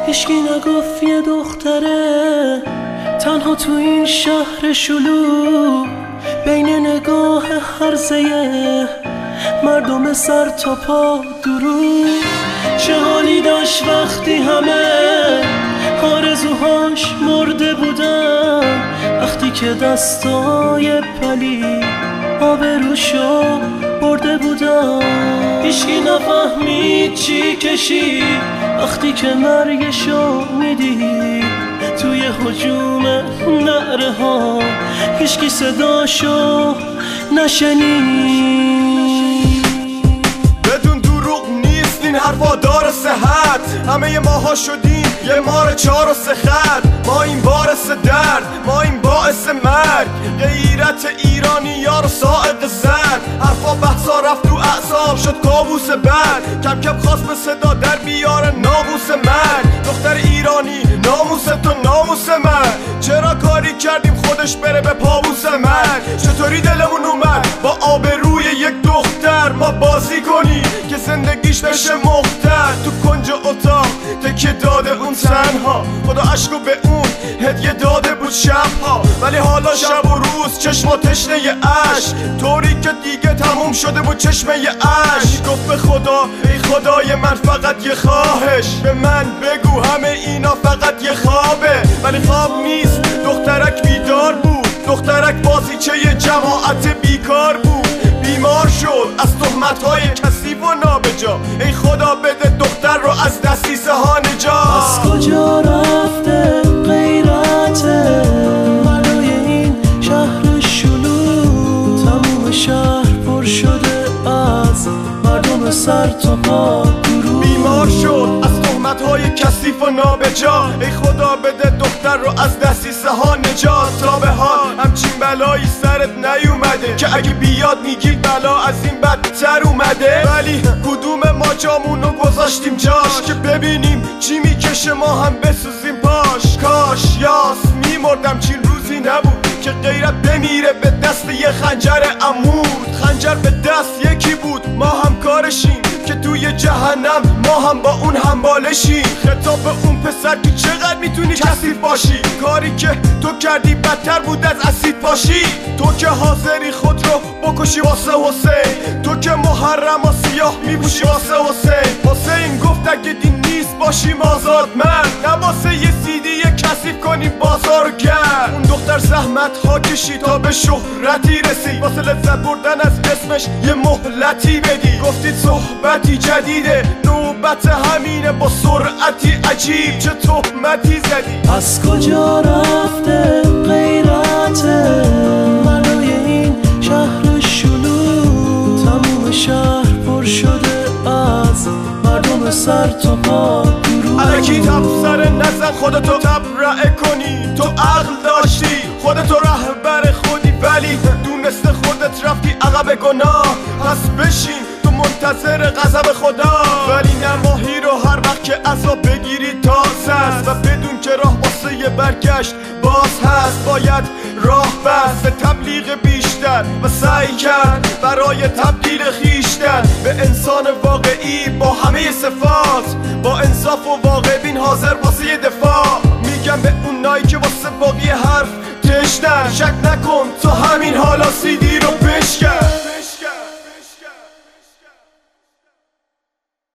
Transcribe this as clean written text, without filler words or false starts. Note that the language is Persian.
هیچکی نگفت یه دختره تنها تو این شهر شلوغ بین نگاه هرزه مردم سر تا پا درو چه حالی داشت وقتی همه آرزوهاش مرده بودن، وقتی که دستای پلی آبروشو برده بودن. هیچکی نفهمید چی کشید وقتی که مرگشو میدید توی هجوم نعره ها، هیچکی صداشو نشنید. بدون دروغ نیست این حرفا داره صحت، همه ماها شدیم یه مار 4 و 3 خط. ما این باعث درد، ما این باعث مرگ، غیرت ایرانی یارو ساعد زد. حرفا بحثا رفت تو اعصاب شد کابوس بد، کم کم خواست به صدا در بیاره ناموس من. دختر ایرانی ناموس تو ناموس من، چرا کاری کردیم خودش بره به پابوس من؟ چطوری دلمون اومد با آبروی یک دختر ما بازی کنی که زندگیش بشه مختر؟ تو کنج اتاق تکیه داده اون تنها، خدا عشقو به اون هدیه داده بود شبها، ولی حالا شب و روز چشما تشنه عشق، طوری که دیگه تموم شده بود چشمه عشق. گفت به خدا ای خدای من فقط یه خواهش، به من بگو همه اینا فقط یه خوابه. ولی خواب نیست، دخترک بیدار بود، دخترک بازیچه جماعت بیکار بود. بیمار شد از تهمت‌های کثیف و نابجا، ای خدا بده دختر رو از دستیسه ها نجات. از کجا رفته غیرت مردای این شهر شلوغ؟ تموم شهر پر شده از مردم سر تا پا درو. بیمار شد از تهمت‌های کثیف و نابجا، ای خدا بده دختر رو از دستیسه ها نجات. تا به حال همچین بلایی سرت نیومده که اگه بیاد میگی بلا از این بدتر اومده. ولی کدوم ما جامونو گذاشتیم جاش که ببینیم چی میکشه ما هم بسوزیم پاش؟ کاش یاس میمردم چین روزی نبود که غیرت بمیره به دست یه خنجر عمود. خنجر به دست یکی بود، ما هم کارشیم که توی جهنم ما هم با اون همبالشیم. خطاب به اون پسر که چقدر میتونی کثیف باشی، کاری که تو کردی بدتر بود از اسید باشی. تو که حاضری خود رو بکشی واسه حسین، تو که محرم و سیاه میپوشی واسه حسین. حسین گفت اگه دین نیست باشیم آزاد من، نه واسه یه سیدی کثیف کنیم بازارو گرد. اون دختر زحمت ها کشید تا به شهرتی رسید، واسه لذت بردن از اسمش یه مهلتی بدی. گفتید صحبتی جدیده، نوبت همینه، با سرعتی عجیب چه تهمتی زدی. از کجا رفته غیرت مردای این شهر شلوغ؟ تموم شهر پر شده از مردم سر تا پا درو. الکی تبصره نزن خودتو تبرئه کنی، تو عقل داشتی خودتو رهبر خودی، ولی دونست خودت رفتی عقب گناه. پس بشین تو منتظر غضب خدا، ولی نماهی رو هر وقت که عذاب بگیری تازه است، و بدون که راه واسه یه برگشت باز هست. باید راه بست به تبلیغ بیشتر و سعی کرد برای تبدیل خیشتن به انسان واقعی با همه صفات، با انصاف و واقع